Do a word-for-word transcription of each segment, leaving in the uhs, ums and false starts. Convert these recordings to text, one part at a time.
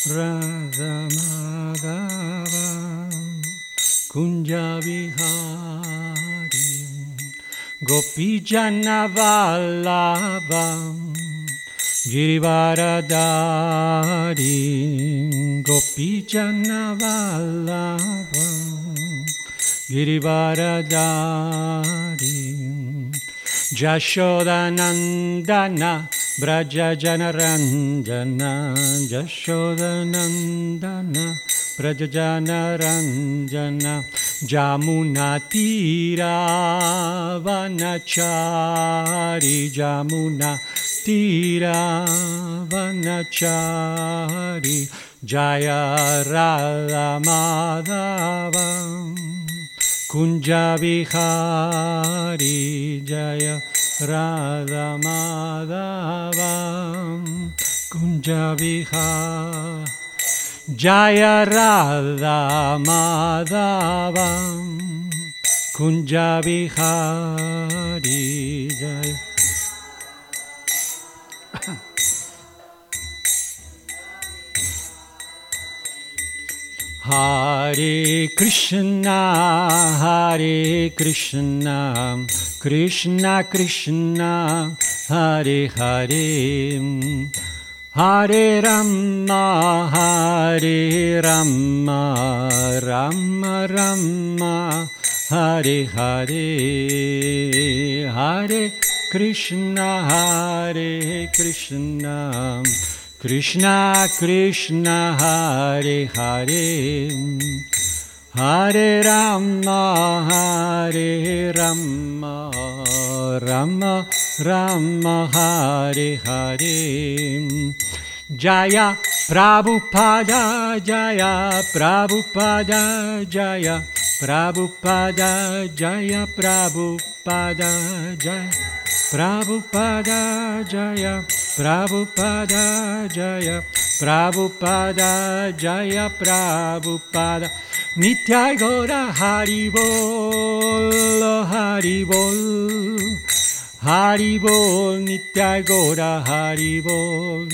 Radha Madhava Kunja Vihari Gopijana Vallabha Girivaradari Gopijana Vallabha Girivaradari Jashodanandana Braja Janaranjana Jashodanandana Braja Janaranjana Jamuna Tira Vanachari Jamuna Tira Vanachari Jaya Radha Madhava Kunja Vihari Jaya Radha Madhava Kunja Vihari Jaya Radha Madhava Kunja Vihari Jaya Hare Krishna, Hare Krishna, Krishna Krishna, Hare Hare, Hare Rama, Hare Rama, Rama Rama, Hare Hare, Hare Krishna, Hare Krishna, Krishna Krishna Hare Hare Hare Rama Hare Rama Rama Rama Hare Hare Jaya Prabhupada Jaya Prabhupada Jaya Prabhupada Jaya Prabhupada Jaya Prabhupada Jaya Prabhupada Jaya Prabhupada Jaya Prabhupada Nitya Gaura Haribol Haribol Haribol Nitya Gaura Haribol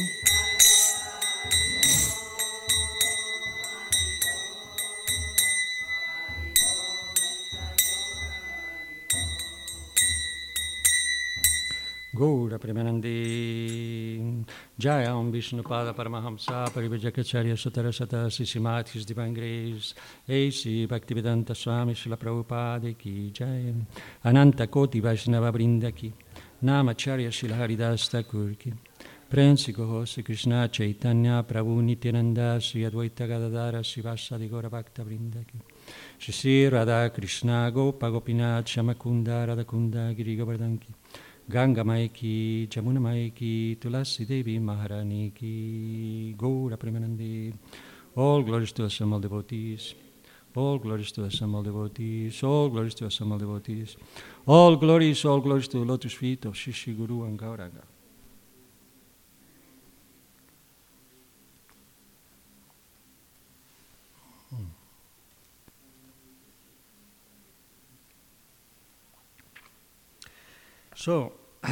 Gaura Premanandi Jaya Om Vishnupada Paramahamsa Parivajakacharya Satarasata Sisimat His Divine Grace A C Bhaktivedanta Swami Srila Prabhupada Ki Jaya Ananta Koti Vaishnava Vrinda Ki Namacharya Srila Haridas Thakur Ki Prensi Gohosi Krishna Chaitanya Prabhu Nityananda Sri Advaita Gadadara Srivasadi Gaura Bhakta Vrinda Ki Shri Radha Krishna Gopa Gopinath Shamakunda Radhakunda Giri Govardhan Ki Ganga Mai Ki, Jamuna Mai Ki, Tulasi Devi Maharani Ki, Gaura Premanandi. All glories to assembled devotees. All glories to assembled devotees. All glories to assembled devotees. All glories, all glories to the lotus feet of Shri Guru and Gauranga. Hmm. So,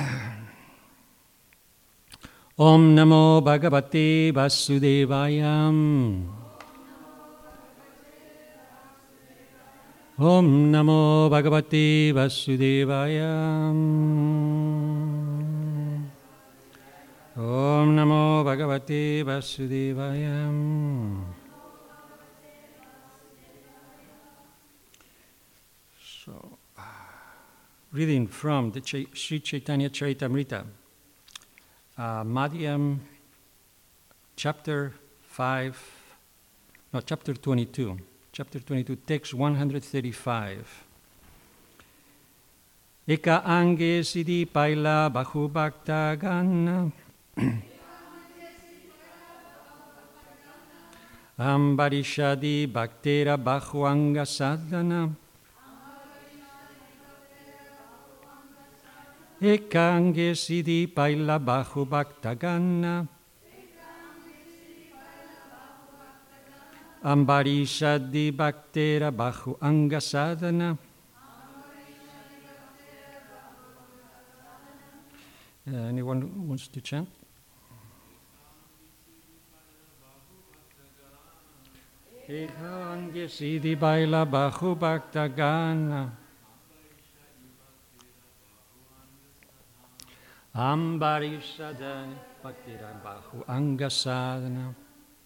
Om Namo Bhagavate Vasudevayam. Om Namo Bhagavate Vasudevayam. Om Namo Bhagavate Vasudevayam. So, reading from the Ch- Sri Chaitanya Charitamrita, uh, Madhyam, chapter five, no, chapter twenty-two. Chapter twenty-two, text one hundred thirty-five. Eka ange siddhi paila bahu bhakta gana. Ambarishadi bhaktera bahu anga sadhana. Ekange siddhi paila bahu bhakta gana. Ambarishadi bhaktera bahu anga sadhana. Uh, anyone who wants to chant? Ekange Siddhi Baila Bahu Bhakta Gana Ambarishadani Bhaktira Bahu Anga Sadhana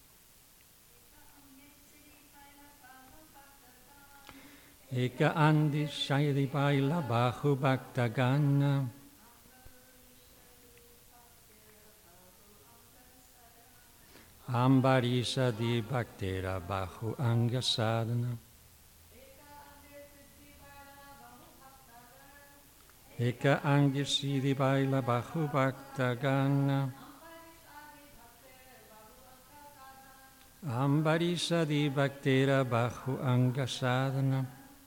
Eka Andi Shayadi Baila Bahu Bhakta Gana Ambarisa di Bhaktera Bahu Anga Sadhana Eka Anga Siddhi Baila Bahu Bhakta Gana Ambarisa di Bhaktera Bahu Anga Sadhana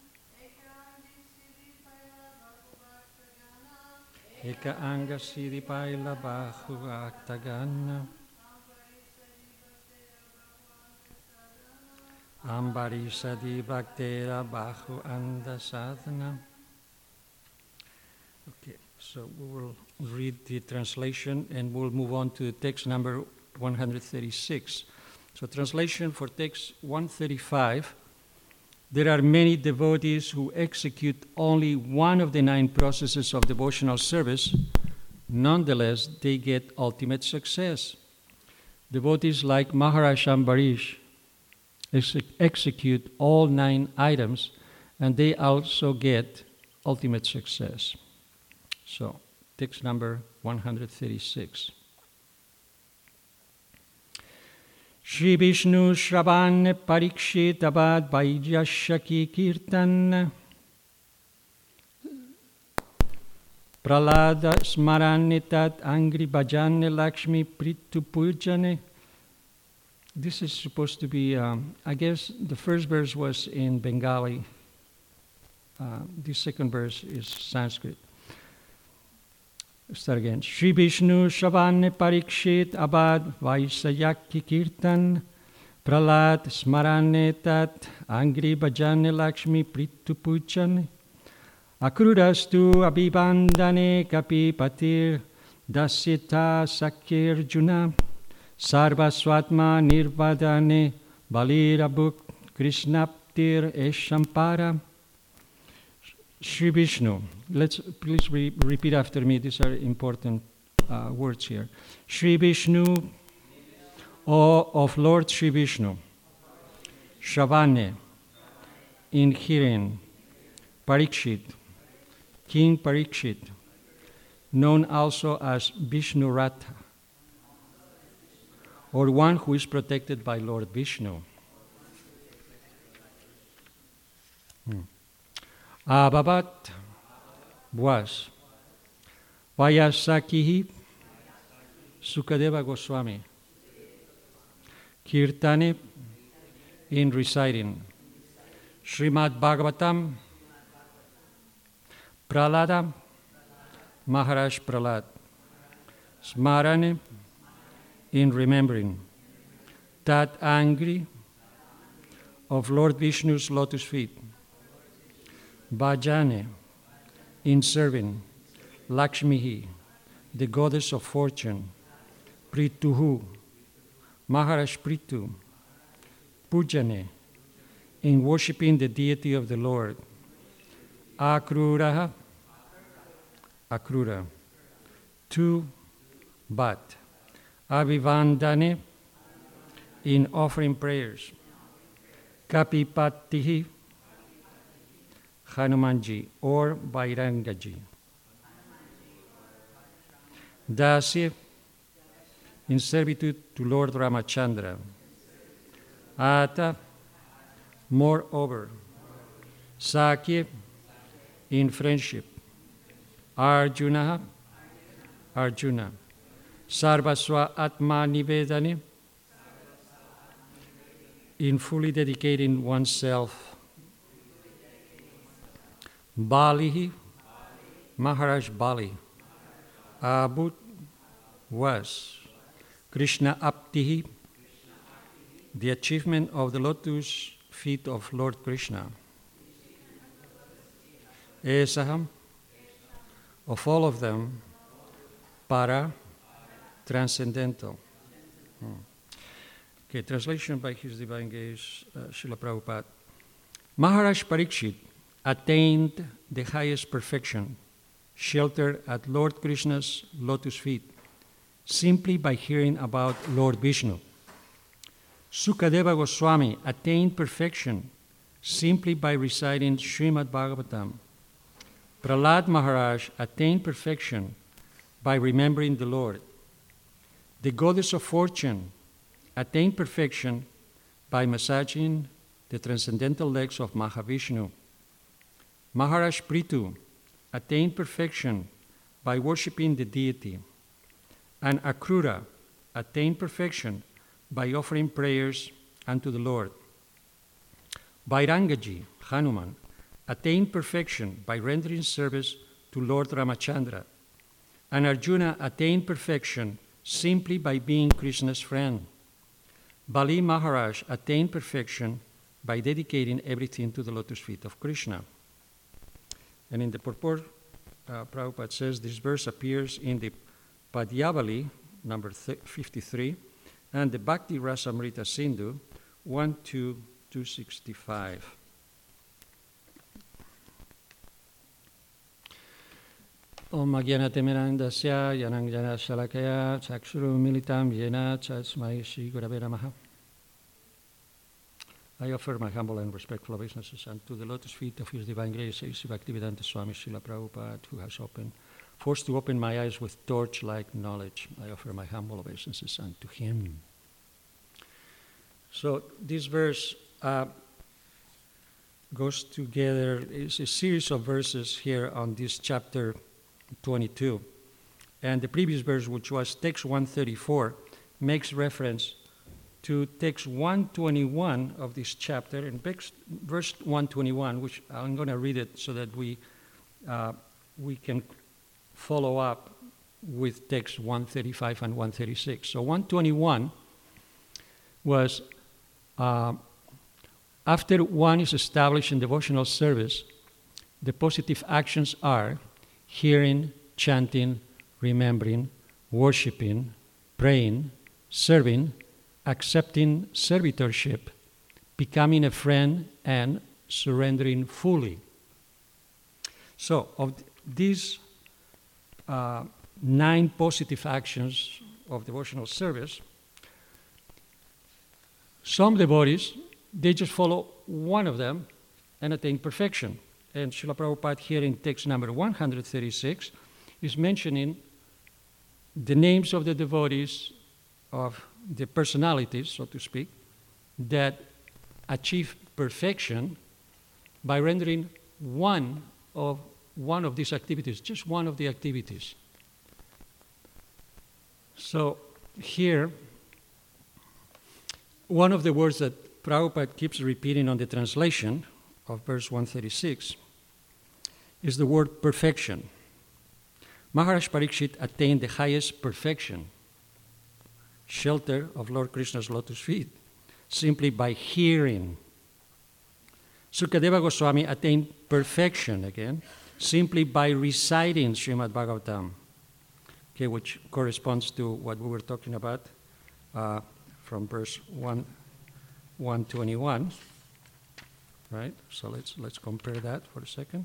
Eka Anga Siddhi Baila Bahu Bhakta Gana Ambarisa di Bhaktera Bahu Anda Sadhana. Okay, so we will read the translation and we'll move on to text number one hundred thirty-six. So translation for text one thirty-five. There are many devotees who execute only one of the nine processes of devotional service. Nonetheless, they get ultimate success. Devotees like Maharaj Ambarish execute all nine items, and they also get ultimate success. So, text number one hundred thirty-six. Shri Vishnu Shravan Parikshit Abad Vaijashaki Kirtan Pralada Smaranitat Angri Bhajane Lakshmi Pritu Pujane. This is supposed to be, um, I guess the first verse was in Bengali. Uh, the second verse is Sanskrit. Start again. Shri Vishnu Shavane Parikshit Abad Vaisayaki Kirtan Pralat Smarane Tat Angri Bhajane Lakshmi Pritu Puchane Akrurastu Abhibandane Kapi Patir Dasita Sakir Juna Sarva Swatma Nirvadane Balirabhuk Krishnaptir Eshampara. Shri Vishnu. Let's please re- repeat after me. These are important uh, words here. Shri Vishnu, O of Lord Shri Vishnu, Shavane, in hearing, Parikshit, King Parikshit, known also as Vishnuratha, or one who is protected by Lord Vishnu. Hmm. Abhavat was Vayasakihi Sukadeva Goswami Kirtane in reciting Srimad Bhagavatam Pralada Maharaj Pralad Smarane in remembering Tat Angri of Lord Vishnu's lotus feet Bhajane in serving Lakshmihi, the goddess of fortune, Prituhu, Maharaj Pritu, Pujane, in worshipping the deity of the Lord, Akruraha, Akrura, two, but, Abhivandane, in offering prayers, Kapipatihi, Hanumanji or Bairangaji. Dasya, in servitude to Lord Ramachandra. Ata, moreover. Sakya, in friendship. Arjuna, Arjuna. Sarvaswa Atma Nivedane, in fully dedicating oneself. Balihi, Maharaj Bali. Abut was Krishna Aptihi, the achievement of the lotus feet of Lord Krishna. Esaham, of all of them, para, transcendental. Hmm. Okay, translation by His Divine Grace, uh, Srila Prabhupada. Maharaj Parikshit attained the highest perfection, sheltered at Lord Krishna's lotus feet, simply by hearing about Lord Vishnu. Sukadeva Goswami attained perfection simply by reciting Srimad Bhagavatam. Prahlad Maharaj attained perfection by remembering the Lord. The goddess of fortune attained perfection by massaging the transcendental legs of Mahavishnu. Maharaj Prithu attained perfection by worshipping the deity. And Akrura attained perfection by offering prayers unto the Lord. Bairangaji, Hanuman, attained perfection by rendering service to Lord Ramachandra. And Arjuna attained perfection simply by being Krishna's friend. Bali Maharaj attained perfection by dedicating everything to the lotus feet of Krishna. And in the purport, uh, Prabhupada says this verse appears in the Padyavali, number fifty-three, and the Bhakti Rasamrita Sindhu, one two two sixty-five. Om Agyanatimirandasya Yanangjana Shalakaya Chakshuru Militam Yena Chasmai Shri Gurave Namaha. I offer my humble and respectful obeisances unto the lotus feet of His Divine Grace, A C Bhaktivedanta Swami Srila Prabhupada, who has opened, forced to open my eyes with torch-like knowledge. I offer my humble obeisances unto him. So this verse uh, goes together, it's a series of verses here on this chapter twenty-two. And the previous verse, which was text one thirty-four, makes reference to text one twenty-one of this chapter, and verse one twenty-one, which I'm going to read it so that we uh, we can follow up with text one thirty-five and one thirty-six. So one twenty-one was, uh, after one is established in devotional service, the positive actions are hearing, chanting, remembering, worshiping, praying, serving, accepting servitorship, becoming a friend, and surrendering fully. So, of these uh, nine positive actions of devotional service, some devotees, they just follow one of them and attain perfection. And Srila Prabhupada here in text number one thirty-six is mentioning the names of the devotees, of the personalities, so to speak, that achieve perfection by rendering one of one of these activities, just one of the activities. So here, one of the words that Prabhupada keeps repeating on the translation of verse one thirty-six is the word perfection. Maharaj Parikshit attained the highest perfection, shelter of Lord Krishna's lotus feet, simply by hearing. Sukadeva Goswami attained perfection, again, simply by reciting Srimad Bhagavatam, okay, which corresponds to what we were talking about uh, from verse one, one twenty-one. Right? So let's let's compare that for a second.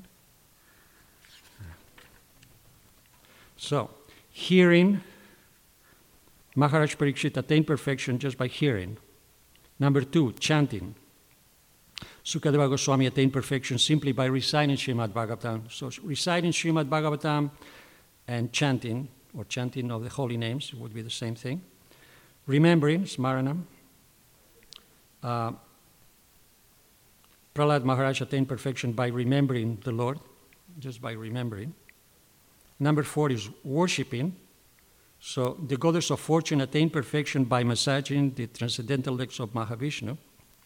So, hearing, Maharaj Parikshit attained perfection just by hearing. Number two, chanting. Sukadeva Goswami attained perfection simply by reciting Srimad Bhagavatam. So, reciting Srimad Bhagavatam and chanting, or chanting of the holy names, would be the same thing. Remembering, smaranam. Uh, Prahlad Maharaj attained perfection by remembering the Lord, just by remembering. Number four is worshipping. So the goddess of fortune attained perfection by massaging the transcendental legs of Mahavishnu.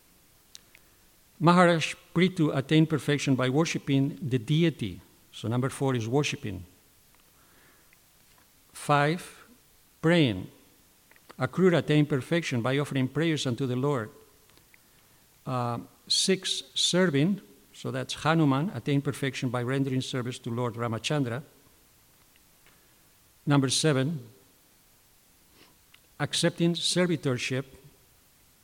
Maharaj Prithu attained perfection by worshipping the deity. So number four is worshipping. Five, praying. Akrura attained perfection by offering prayers unto the Lord. Uh, six, serving. So that's Hanuman, attained perfection by rendering service to Lord Ramachandra. Number seven, accepting servitorship,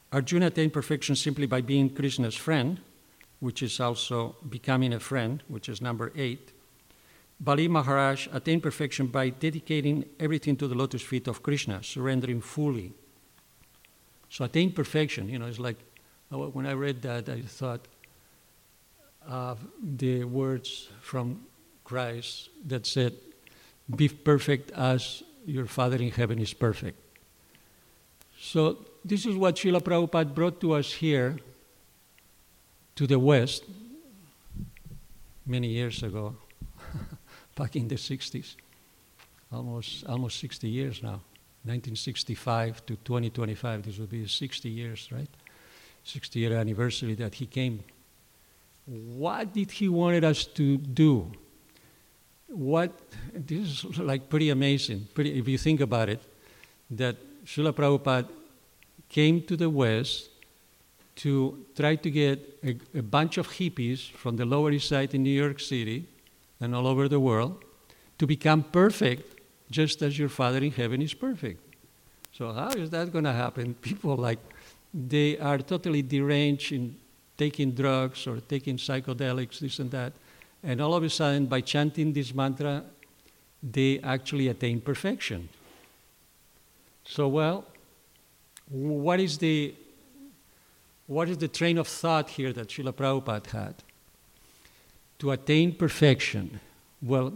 Arjuna attained perfection simply by being Krishna's friend, which is also becoming a friend, which is number eight. Bali Maharaj attained perfection by dedicating everything to the lotus feet of Krishna, surrendering fully. So attain perfection, you know, it's like, when I read that, I thought of the words from Christ that said, be perfect as your Father in heaven is perfect. So this is what Srila Prabhupada brought to us here, to the West, many years ago, back in the sixties, almost almost sixty years now, nineteen sixty-five to twenty twenty-five, this will be sixty years, right? sixty year anniversary that he came. What did he wanted us to do? What, this is like pretty amazing, pretty, if you think about it, that Srila Prabhupada came to the West to try to get a, a bunch of hippies from the Lower East Side in New York City and all over the world to become perfect just as your Father in heaven is perfect. So how is that going to happen? People like, they are totally deranged in taking drugs or taking psychedelics, this and that, and all of a sudden, by chanting this mantra, they actually attain perfection. So, well, what is the what is the train of thought here that Srila Prabhupada had? To attain perfection. Well,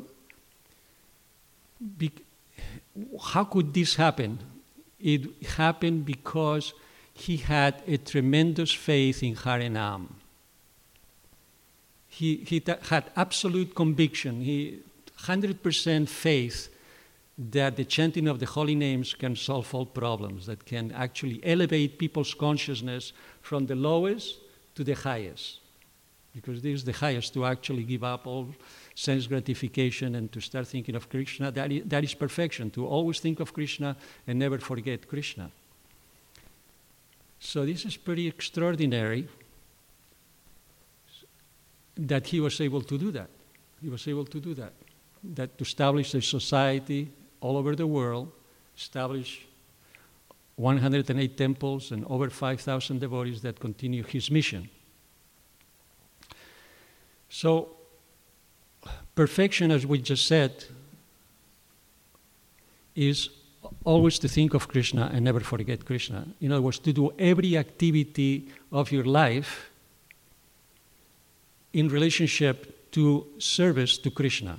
be, how could this happen? It happened because he had a tremendous faith in Harinam. He, he t- had absolute conviction, he one hundred percent faith that the chanting of the holy names can solve all problems, that can actually elevate people's consciousness from the lowest to the highest. Because this is the highest, to actually give up all sense gratification and to start thinking of Krishna. That is, that is perfection, to always think of Krishna and never forget Krishna. So this is pretty extraordinary that he was able to do that. He was able to do that. That to establish a society all over the world, establish one hundred eight temples and over five thousand devotees that continue his mission. So, perfection, as we just said, is always to think of Krishna and never forget Krishna. In other words, to do every activity of your life in relationship to service to Krishna.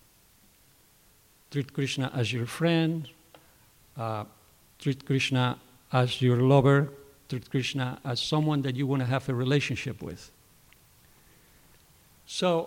Treat Krishna as your friend, uh, treat Krishna as your lover, treat Krishna as someone that you want to have a relationship with. So,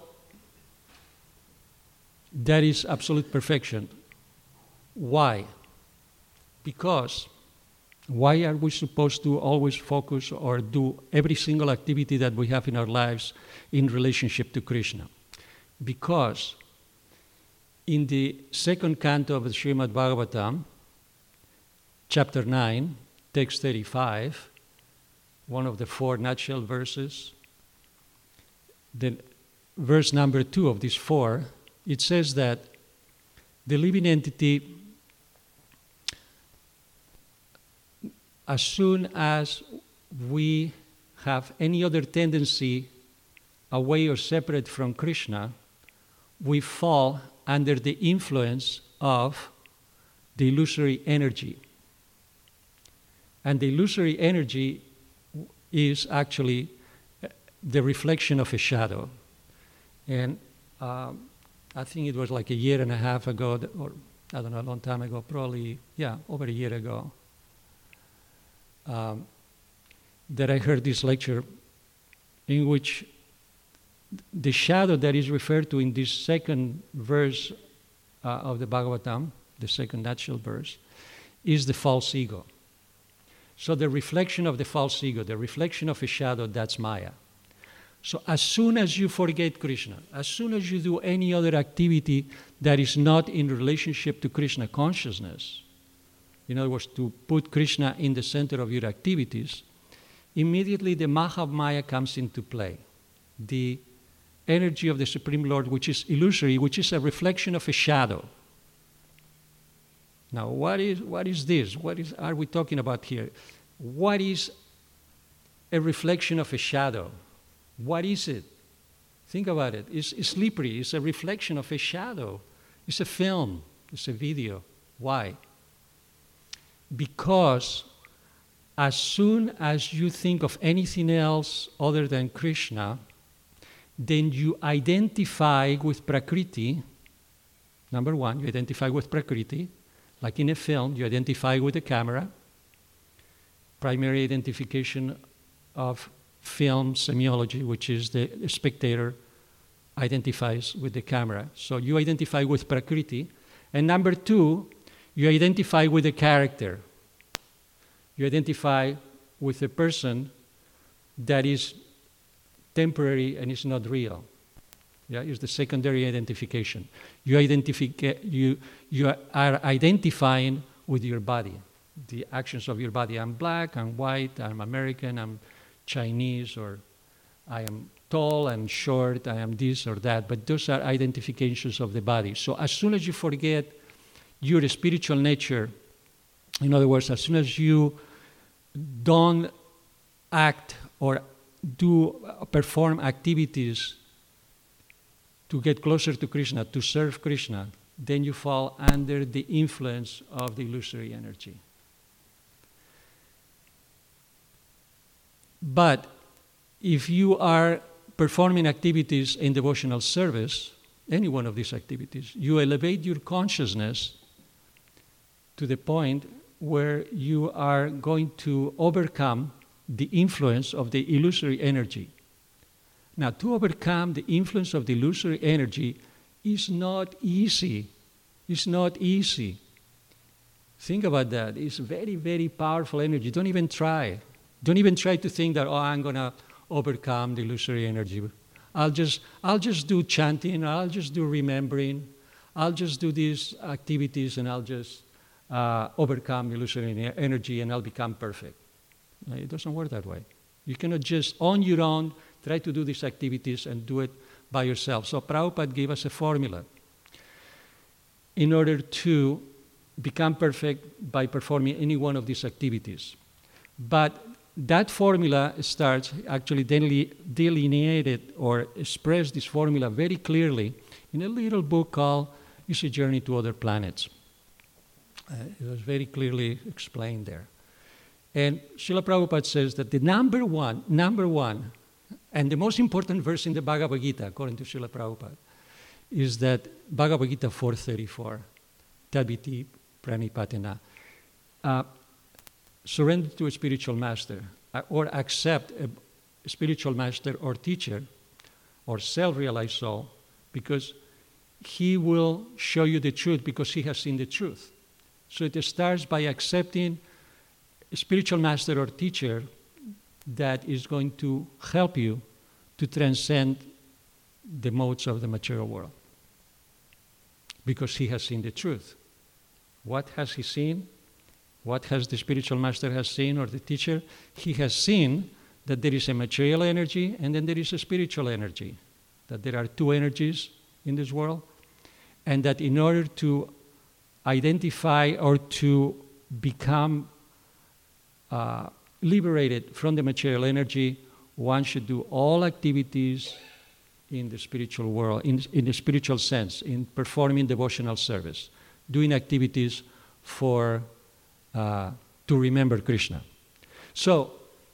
that is absolute perfection. Why? Because why are we supposed to always focus or do every single activity that we have in our lives in relationship to Krishna? Because in the second canto of the Srimad Bhagavatam, chapter nine, text thirty-five, one of the four nutshell verses, the verse number two of these four, it says that the living entity, as soon as we have any other tendency away or separate from Krishna, we fall under the influence of the illusory energy. And the illusory energy is actually the reflection of a shadow. And um, I think it was like a year and a half ago, or I don't know, a long time ago, probably, yeah, over a year ago, um, that I heard this lecture in which the shadow that is referred to in this second verse uh, of the Bhagavatam, the second natural verse, is the false ego. So the reflection of the false ego, the reflection of a shadow, that's Maya. So as soon as you forget Krishna, as soon as you do any other activity that is not in relationship to Krishna consciousness, in other words, to put Krishna in the center of your activities, immediately the Maha of Maya comes into play. The energy of the Supreme Lord, which is illusory, which is a reflection of a shadow. Now, what is what is this? What is are we talking about here? What is a reflection of a shadow. What is it? Think about it. It's, it's slippery. It's a reflection of a shadow. It's a film. It's a video. Why? Because as soon as you think of anything else other than Krishna, then you identify with Prakriti. Number one, you identify with Prakriti. Like in a film, you identify with the camera. Primary identification of film semiology, which is the spectator identifies with the camera. So you identify with Prakriti. And number two, you identify with the character. You identify with a person that is temporary and is not real. Yeah, it's the secondary identification. You, identifi- you, you are identifying with your body, the actions of your body. I'm black, I'm white, I'm American, I'm Chinese, or I am tall, I'm short, I am this or that. But those are identifications of the body. So as soon as you forget your spiritual nature, in other words, as soon as you don't act or do uh, perform activities to get closer to Krishna, to serve Krishna, then you fall under the influence of the illusory energy. But if you are performing activities in devotional service, any one of these activities, you elevate your consciousness to the point where you are going to overcome the influence of the illusory energy. Now, to overcome the influence of the illusory energy is not easy. It's not easy. Think about that. It's very, very powerful energy. Don't even try. Don't even try to think that, oh, I'm going to overcome the illusory energy. I'll just, I'll just do chanting, I'll just do remembering, I'll just do these activities and I'll just uh, overcome illusory energy and I'll become perfect. It doesn't work that way. You cannot just, on your own, try to do these activities and do it by yourself. So Prabhupada gave us a formula in order to become perfect by performing any one of these activities. But that formula starts, actually delineated or expressed this formula very clearly in a little book called It's a Journey to Other Planets. Uh, it was very clearly explained there. And Srila Prabhupada says that the number one, number one, and the most important verse in the Bhagavad Gita, according to Srila Prabhupada, is that Bhagavad Gita four thirty-four, Tadviti Pranipatena. Uh, surrender to a spiritual master, uh, or accept a spiritual master or teacher, or self-realized soul, because he will show you the truth because he has seen the truth. So it starts by accepting a spiritual master or teacher that is going to help you to transcend the modes of the material world. Because he has seen the truth. What has he seen? What has the spiritual master has seen, or the teacher? He has seen that there is a material energy and then there is a spiritual energy. That there are two energies in this world. And that in order to identify or to become uh, liberated from the material energy, one should do all activities in the spiritual world, in, in the spiritual sense, in performing devotional service, doing activities for uh, to remember Krishna. So,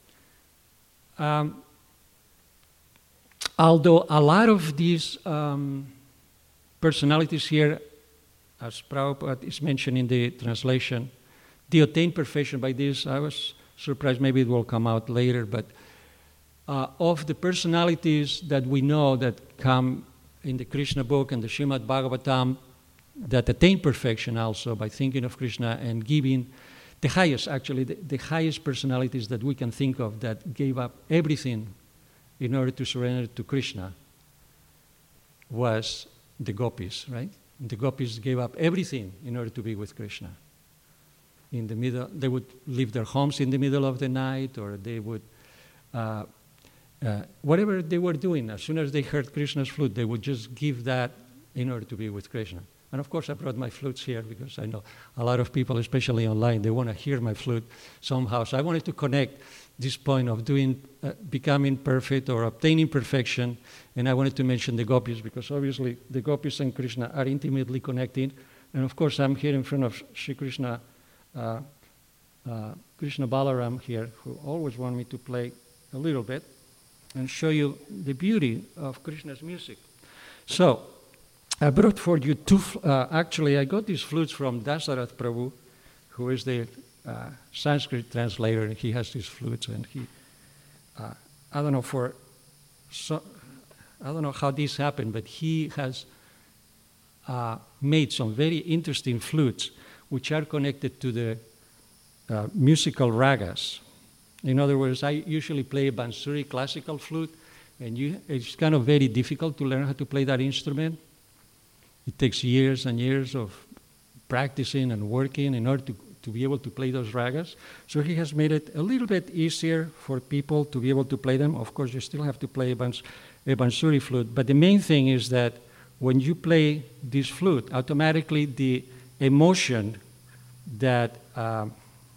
um, although a lot of these um, personalities here, as Prabhupada is mentioned in the translation, they attain perfection by this. I was surprised, maybe it will come out later, but uh, of the personalities that we know that come in the Krishna book and the Srimad Bhagavatam, that attain perfection also by thinking of Krishna and giving the highest, actually, the, the highest personalities that we can think of that gave up everything in order to surrender to Krishna was the gopis, right? The gopis gave up everything in order to be with Krishna. In the middle, they would leave their homes in the middle of the night, or they would, uh, uh, whatever they were doing, as soon as they heard Krishna's flute, they would just give that in order to be with Krishna. And of course, I brought my flutes here because I know a lot of people, especially online, they want to hear my flute somehow. So I wanted to connect this point of doing, uh, becoming perfect or obtaining perfection. And I wanted to mention the gopis because obviously the gopis and Krishna are intimately connected. And of course, I'm here in front of Sri Krishna, uh, uh, Krishna Balaram here, who always want me to play a little bit and show you the beauty of Krishna's music. So, I brought for you two, uh, actually I got these flutes from Dasarath Prabhu, who is the uh, Sanskrit translator, and he has these flutes, and he, uh, I don't know for, so, I don't know how this happened, but he has uh, made some very interesting flutes, which are connected to the uh, musical ragas. In other words, I usually play a Bansuri classical flute, and you, it's kind of very difficult to learn how to play that instrument. It takes years and years of practicing and working in order to, to be able to play those ragas. So he has made it a little bit easier for people to be able to play them. Of course, you still have to play a, bans, a Bansuri flute. But the main thing is that when you play this flute, automatically the emotion that um,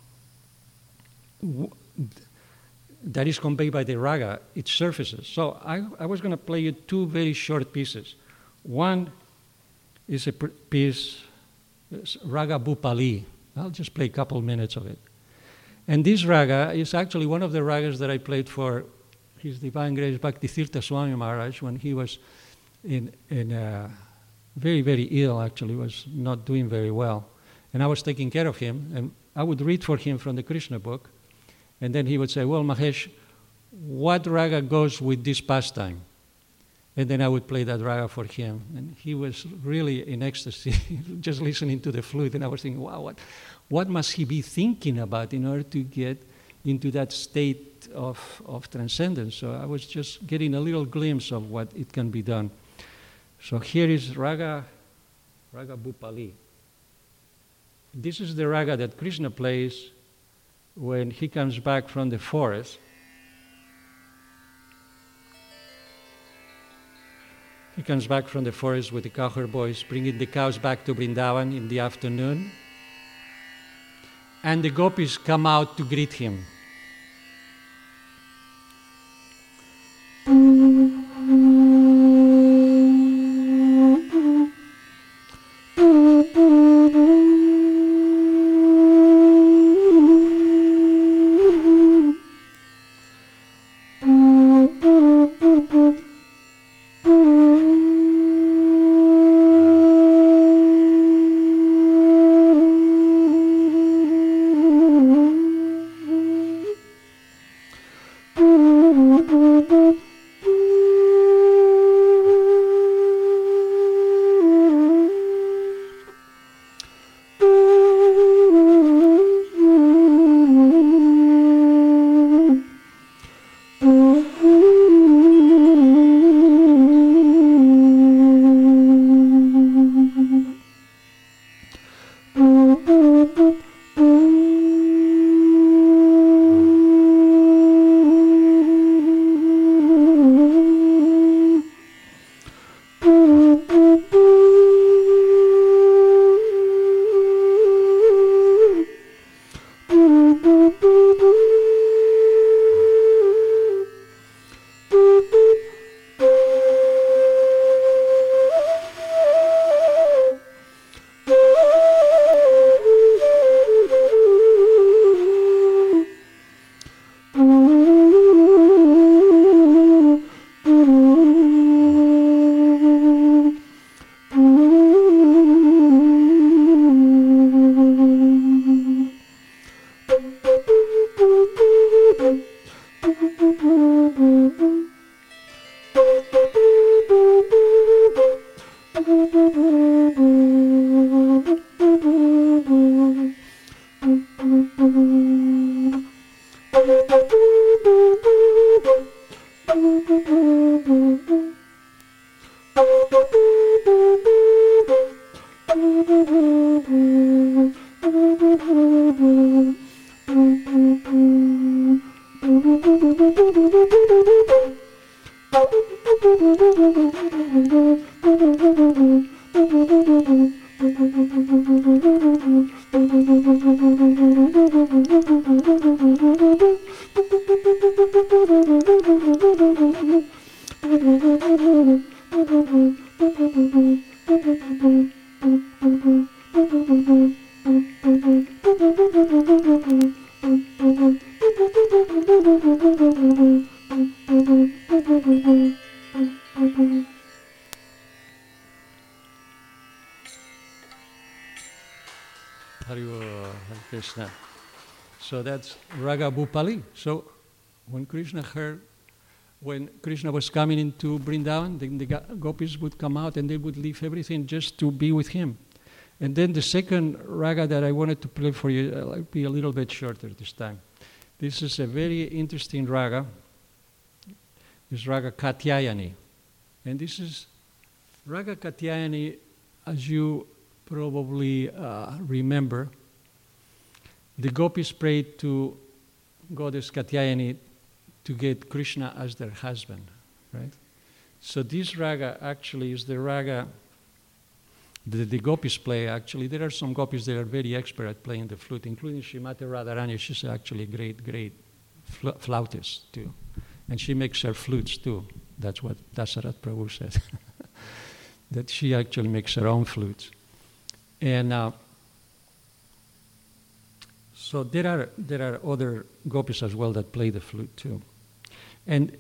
w- that is conveyed by the raga, it surfaces. So I, I was going to play you two very short pieces. One is a piece, Raga Bhupali. I'll just play a couple minutes of it. And this raga is actually one of the ragas that I played for His Divine Grace Bhaktitirtha Swami Maharaj when he was in, in uh, very, very ill, actually, was not doing very well. And I was taking care of him, and I would read for him from the Krishna book, and then he would say, well, Mahesh, what raga goes with this pastime? And then I would play that raga for him. And he was really in ecstasy, just listening to the flute. And I was thinking, wow, what, what must he be thinking about in order to get into that state of, of transcendence? So I was just getting a little glimpse of what it can be done. So here is Raga, Raga Bhupali. This is the raga that Krishna plays when he comes back from the forest. He comes back from the forest with the cowherd boys, bringing the cows back to Vrindavan in the afternoon. And the gopis come out to greet him. Krishna. So that's Raga Bhupali. So when Krishna heard, when Krishna was coming into Vrindavan, then the gopis would come out and they would leave everything just to be with him. And then the second raga that I wanted to play for you, I'll be a little bit shorter this time. This is a very interesting raga. This raga Katyayani. And this is Raga Katyayani, as you probably uh, remember, the gopis prayed to goddess Katyayani to get Krishna as their husband, right? So this raga actually is the raga that the gopis play. Actually, there are some gopis that are very expert at playing the flute, including Srimati Radharani. She's actually a great, great fl- flautist too. And she makes her flutes too. That's what Dasarat Prabhu said. That she actually makes her own flutes. And uh, so there are there are other gopis as well that play the flute too. And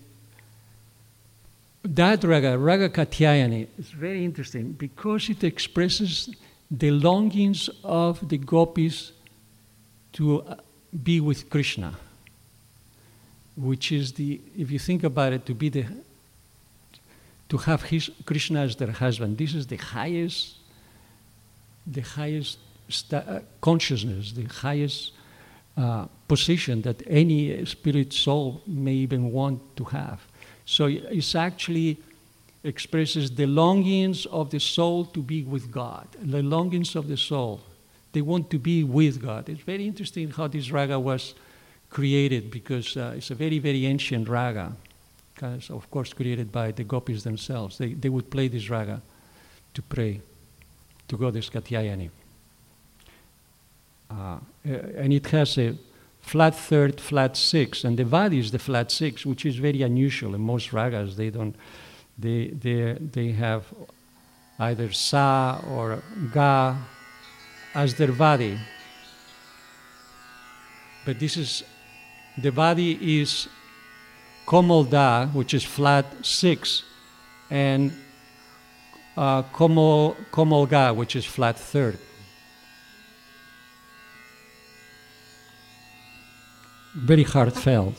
that raga, Raga Katyayani, is very interesting because it expresses the longings of the gopis to be with Krishna, which is the, if you think about it, to be the, to have his Krishna as their husband. This is the highest, the highest sta- uh, consciousness, the highest uh, position that any spirit soul may even want to have. So it actually expresses the longings of the soul to be with God, the longings of the soul. They want to be with God. It's very interesting how this raga was created because uh, it's a very, very ancient raga, because of course created by the gopis themselves. They, they would play this raga to pray to goddess Katyayani. Uh, and it has a flat third, flat six, and the vadi is the flat six, which is very unusual. In most ragas, they don't, they they they have either sa or ga as their vadi. But this is, the vadi is komal da, which is flat six, and uh, komal komal ga, which is flat third. Very heartfelt.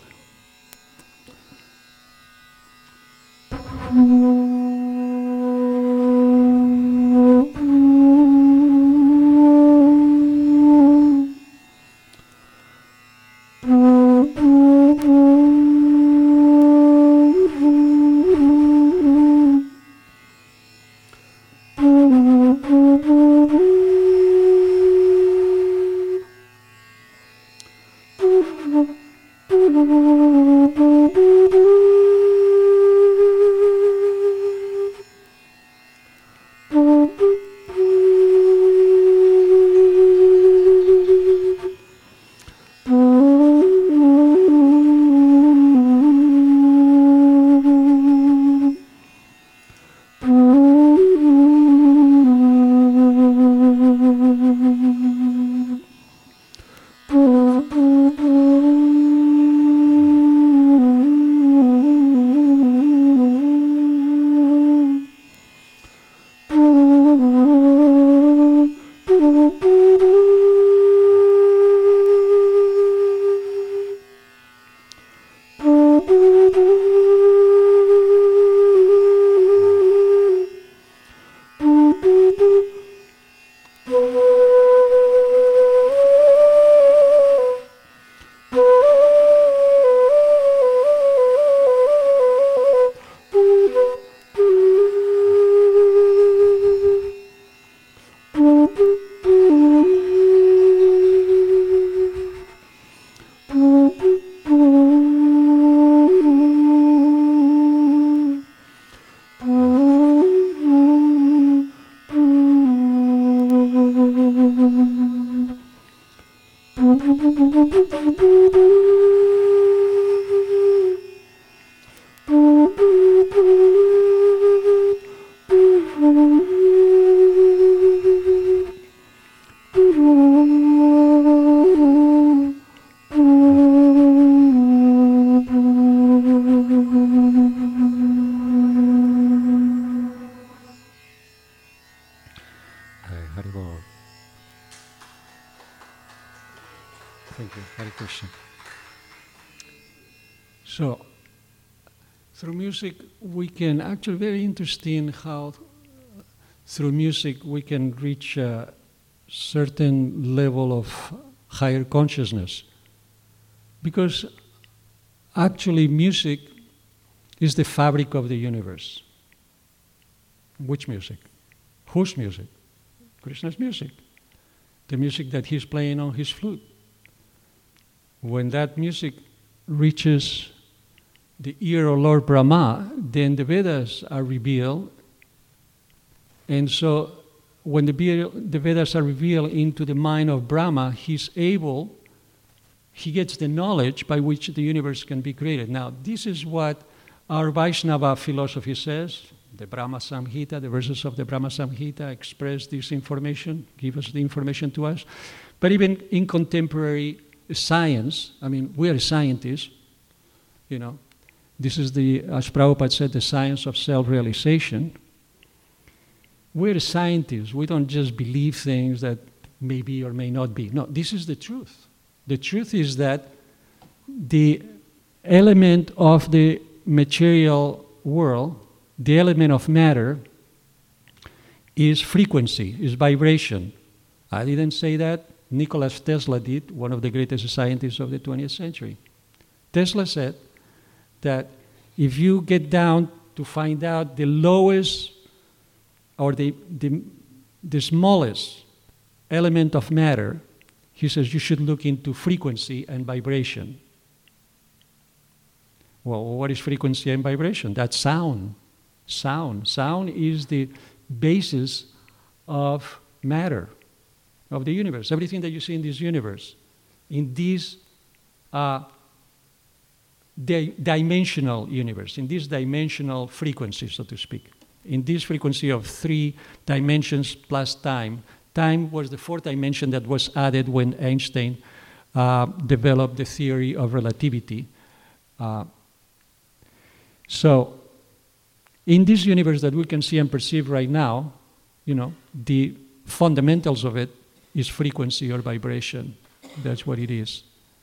Haribol. Thank you. Hare Krishna. So, through music, we can actually very interesting how through music we can reach a certain level of higher consciousness. Because actually music is the fabric of the universe. Which music? Whose music? Krishna's music. The music that he's playing on his flute. When that music reaches the ear of Lord Brahma, then the Vedas are revealed. And so when the, the Vedas are revealed into the mind of Brahma, he's able, he gets the knowledge by which the universe can be created. Now, this is what our Vaishnava philosophy says. The Brahma Samhita, the verses of the Brahma Samhita express this information, give us the information to us. But even in contemporary science, I mean, we are scientists, you know. This is the, as Prabhupada said, the science of self-realization. We're scientists. We don't just believe things that may be or may not be. No, this is the truth. The truth is that the element of the material world, the element of matter, is frequency, is vibration. I didn't say that. Nikola Tesla did, one of the greatest scientists of the twentieth century. Tesla said that if you get down to find out the lowest or the, the, the smallest element of matter, he says you should look into frequency and vibration. Well, what is frequency and vibration? That's sound. Sound. Sound is the basis of matter, of the universe. Everything that you see in this universe, in this uh, di- dimensional universe, in this dimensional frequency, so to speak, in this frequency of three dimensions plus time. Time was the fourth dimension that was added when Einstein uh, developed the theory of relativity. Uh, so, in this universe that we can see and perceive right now, you know, the fundamentals of it is frequency or vibration. That's what it is.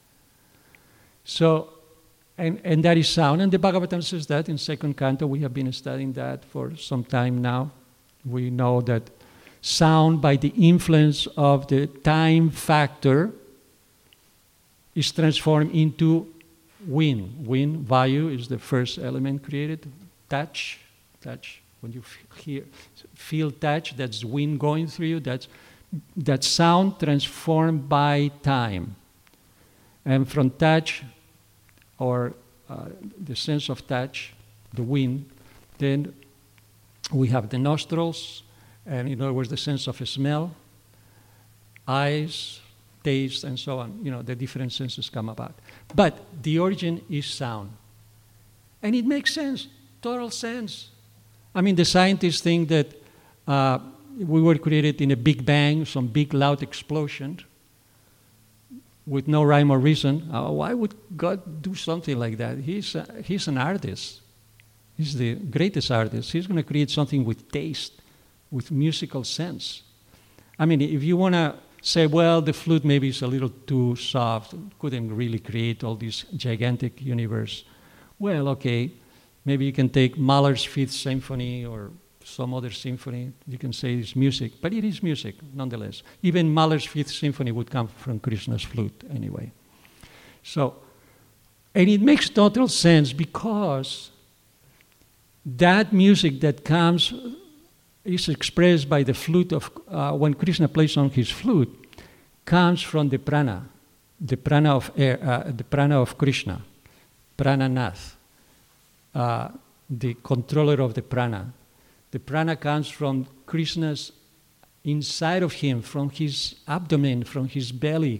So, and, and that is sound. And the Bhagavatam says that in second canto. We have been studying that for some time now. We know that sound, by the influence of the time factor, is transformed into wind. Wind, vayu, is the first element created. Touch, touch. When you hear, feel touch, that's wind going through you. That's that sound transformed by time. And from touch, or uh, the sense of touch, the wind, then we have the nostrils, and in other words, the sense of smell, eyes, taste, and so on. You know, the different senses come about. But the origin is sound. And it makes sense, total sense. I mean, the scientists think that uh, we were created in a big bang, some big loud explosion, with no rhyme or reason. Uh, why would God do something like that? He's, uh, he's an artist. He's the greatest artist. He's going to create something with taste, with musical sense. I mean, if you want to say, well, the flute maybe is a little too soft, couldn't really create all this gigantic universe. Well, okay, maybe you can take Mahler's Fifth Symphony or some other symphony, you can say it's music, but it is music nonetheless. Even Mahler's Fifth Symphony would come from Krishna's flute anyway. So, and it makes total sense because that music that comes is expressed by the flute of, uh, when Krishna plays on his flute, comes from the prana, the prana of air, uh, the prana of Krishna, Prananath, uh, the controller of the prana. The prana comes from Krishna's inside of him, from his abdomen, from his belly.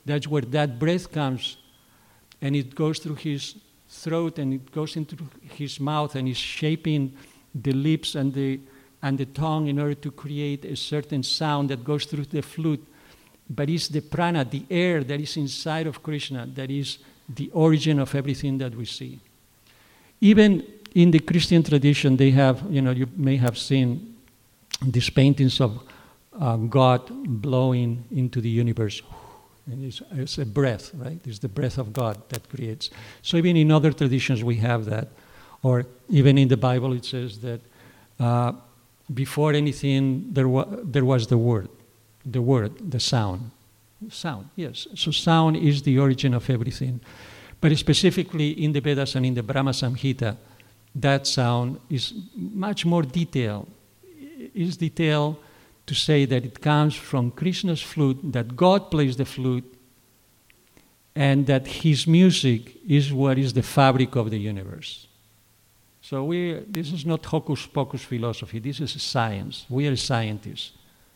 That's where that breath comes, and it goes through his throat, and it goes into his mouth, and is shaping the lips and the and the tongue in order to create a certain sound that goes through the flute. But it's the prana, the air that is inside of Krishna, that is the origin of everything that we see. Even in the Christian tradition, they have, you know, you may have seen these paintings of uh, God blowing into the universe. And it's, it's a breath, right? It's the breath of God that creates. So even in other traditions we have that. Or even in the Bible it says that uh, before anything there, wa- there was the word. The word, the sound. Sound, yes. So sound is the origin of everything. But specifically in the Vedas and in the Brahma Samhita, that sound is much more detailed. It's detailed to say that it comes from Krishna's flute, that God plays the flute, and that his music is what is the fabric of the universe. So we, this is not hocus pocus philosophy, this is science. We are scientists.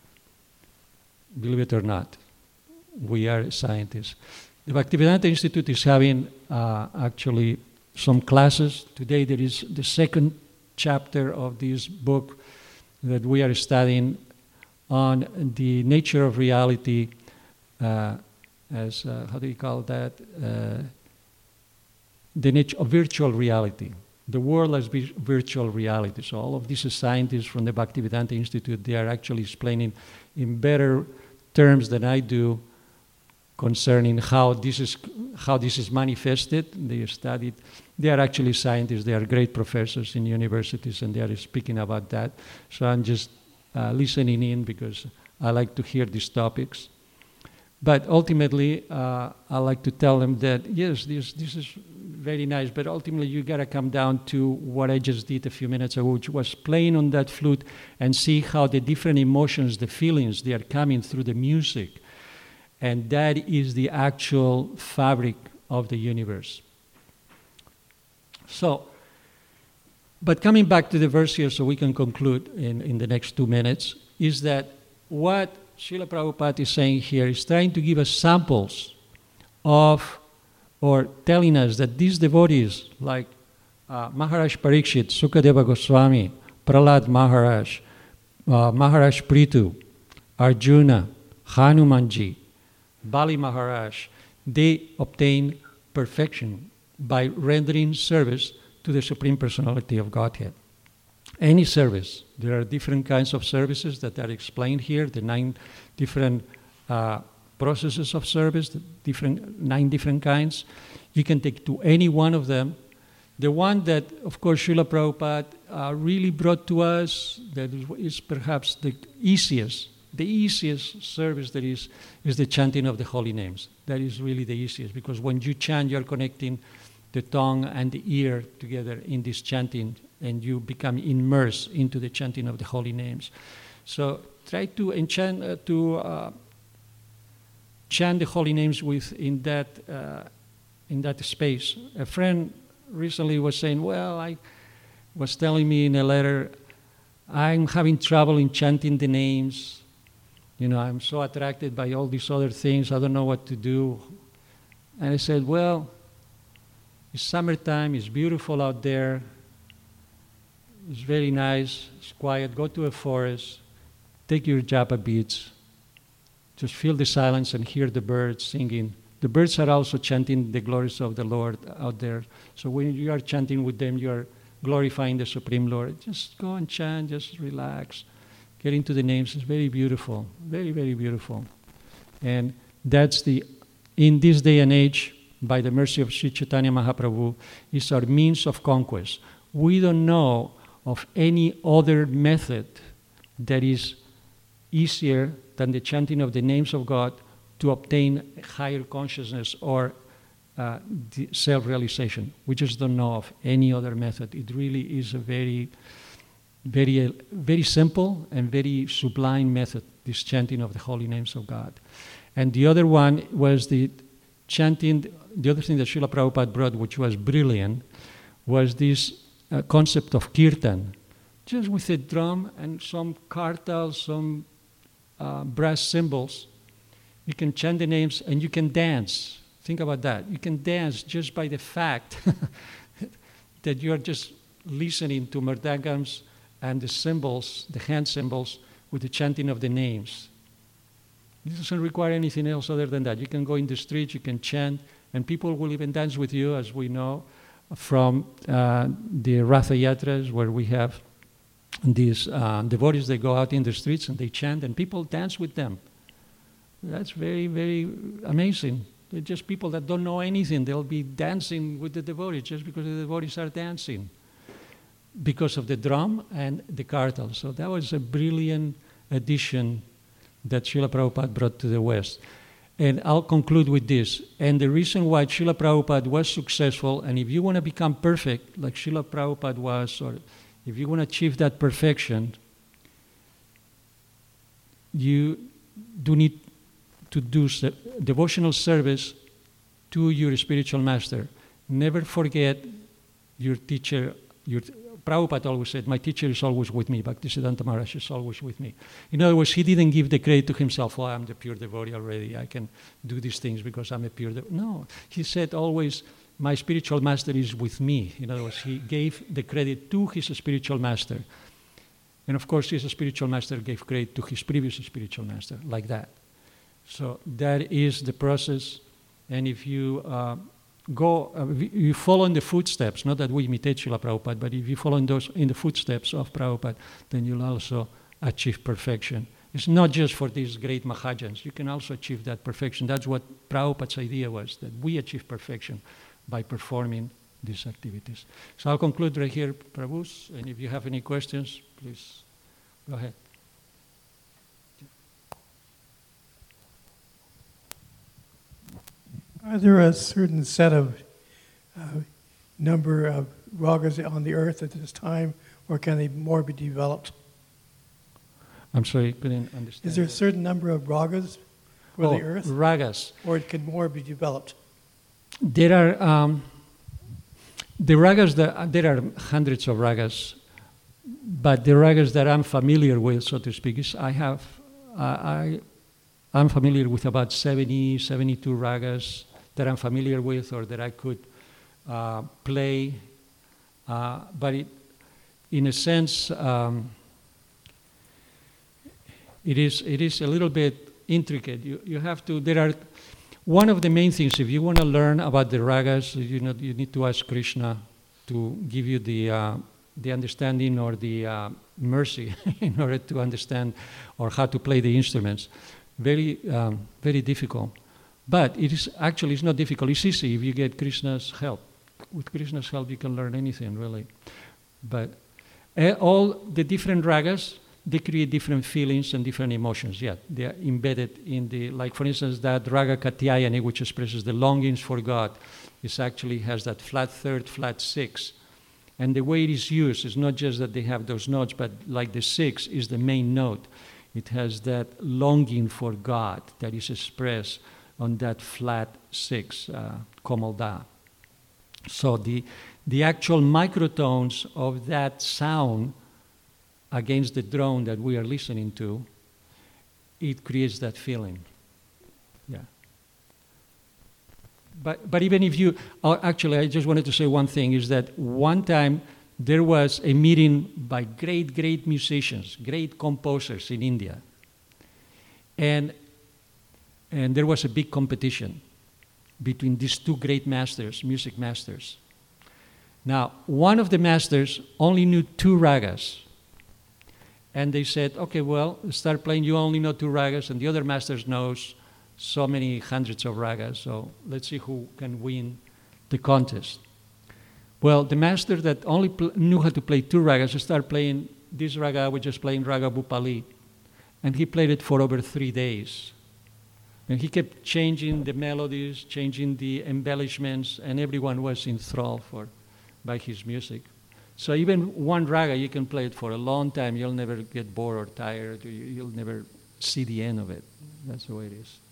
Believe it or not, we are scientists. The Bhaktivedanta Institute is having uh, actually some classes. Today there is the second chapter of this book that we are studying on the nature of reality uh, as, uh, how do you call that? Uh, the nature of virtual reality. The world as vi- virtual reality. So all of these scientists from the Bhaktivedanta Institute, they are actually explaining in better terms than I do concerning how this is how this is manifested. They studied. They are actually scientists. They are great professors in universities, and they are speaking about that. So I'm just uh, listening in because I like to hear these topics. But ultimately, uh, I like to tell them that yes, this this is very nice. But ultimately, you gotta come down to what I just did a few minutes ago, which was playing on that flute and see how the different emotions, the feelings, they are coming through the music. And that is the actual fabric of the universe. So, but coming back to the verse here so we can conclude in, in the next two minutes, is that what Srila Prabhupada is saying here is trying to give us samples of, or telling us that these devotees like uh, Maharaj Parikshit, Sukadeva Goswami, Prahlad Maharaj, uh, Maharaj Prithu, Arjuna, Hanumanji, Bali Maharaj, they obtain perfection by rendering service to the Supreme Personality of Godhead. Any service. There are different kinds of services that are explained here, the nine different uh, processes of service, the different nine different kinds. You can take to any one of them. The one that, of course, Srila Prabhupada uh, really brought to us, that is perhaps the easiest, the easiest service that is, is the chanting of the holy names. That is really the easiest, because when you chant, you're connecting the tongue and the ear together in this chanting, and you become immersed into the chanting of the holy names. So try to enchant, uh, to uh, chant the holy names with in that uh, in that space. A friend recently was saying, well, I was telling me in a letter, I'm having trouble in chanting the names. You know, I'm so attracted by all these other things, I don't know what to do. And I said, well, it's summertime, it's beautiful out there, it's very nice, it's quiet, go to a forest, take your japa beads, just feel the silence and hear the birds singing. The birds are also chanting the glories of the Lord out there. So when you are chanting with them, you are glorifying the Supreme Lord. Just go and chant, just relax. Get into the names. It's very beautiful, very, very beautiful. And that's the, in this day and age, by the mercy of Sri Chaitanya Mahaprabhu, is our means of conquest. We don't know of any other method that is easier than the chanting of the names of God to obtain higher consciousness or uh, self-realization. We just don't know of any other method. It really is a very, very, uh, very simple and very sublime method, this chanting of the holy names of God. And the other one was the chanting, the other thing that Srila Prabhupada brought, which was brilliant, was this uh, concept of kirtan. Just with a drum and some kartals, some uh, brass cymbals, You can chant the names and you can dance. Think about that. You can dance just by the fact that you are just listening to mridangams and the symbols, the hand symbols, with the chanting of the names. It doesn't require anything else other than that. You can go in the streets, you can chant, and people will even dance with you, as we know from uh, the Ratha Yatras, where we have these uh, devotees. They go out in the streets and they chant, and people dance with them. That's very, very amazing. They're just people that don't know anything. They'll be dancing with the devotees just because the devotees are dancing, because of the drum and the kartal. So that was a brilliant addition that Srila Prabhupada brought to the West. And I'll conclude with this. And the reason why Srila Prabhupada was successful, and if you want to become perfect like Srila Prabhupada was, or if you want to achieve that perfection, you do need to do devotional service to your spiritual master. Never forget your teacher. Your Prabhupada always said, my teacher is always with me. Bhaktisiddhanta Maharaj is always with me. In other words, he didn't give the credit to himself. Oh, I'm the pure devotee already. I can do these things because I'm a pure devotee. No, he said always, my spiritual master is with me. In other words, he gave the credit to his spiritual master. And of course, his spiritual master gave credit to his previous spiritual master, like that. So that is the process. And if you uh, go, uh, you follow in the footsteps, not that we imitate Srila Prabhupada, but if you follow in, those, in the footsteps of Prabhupada, then you'll also achieve perfection. It's not just for these great Mahajans. You can also achieve that perfection. That's what Prabhupada's idea was, that we achieve perfection by performing these activities. So I'll conclude right here, Prabhus, and if you have any questions, please go ahead. Are there a certain set of uh, number of ragas on the earth at this time, or can they more be developed? I'm sorry, couldn't understand. Is there a certain number of ragas for oh, the earth? Ragas. Or it can more be developed? There are um, the ragas that there are hundreds of ragas, but the ragas that I'm familiar with, so to speak, is I have uh, I I'm familiar with about seventy, seventy-two ragas that I'm familiar with or that I could uh, play, uh, but it, in a sense, um, it is it is a little bit intricate. You you have to. There are one of the main things. If you want to learn about the ragas, you know you need to ask Krishna to give you the uh, the understanding or the uh, mercy in order to understand or how to play the instruments. Very um, very difficult. But it is actually it's not difficult. It's easy if you get Krishna's help. With Krishna's help, you can learn anything really. But uh, all the different ragas, they create different feelings and different emotions. Yeah, they are embedded in the, like for instance, that raga Katyayani, which expresses the longings for God, it actually has that flat third, flat six. And the way it is used is not just that they have those notes, but like the six is the main note. It has that longing for God that is expressed on that flat six, uh, Komalda. So the, the actual microtones of that sound against the drone that we are listening to, it creates that feeling. Yeah. But but even if you, oh, actually I just wanted to say one thing, is that one time there was a meeting by great, great musicians, great composers in India. And and there was a big competition between these two great masters, music masters. Now, one of the masters only knew two ragas. And they said, okay, well, start playing, you only know two ragas, and the other master knows so many hundreds of ragas, so let's see who can win the contest. Well, the master that only pl- knew how to play two ragas started playing this raga, which is playing Raga Bhupali, and he played it for over three days. And he kept changing the melodies, changing the embellishments, and everyone was enthralled for, by his music. So even one raga, you can play it for a long time. You'll never get bored or tired. You'll never see the end of it. That's the way it is.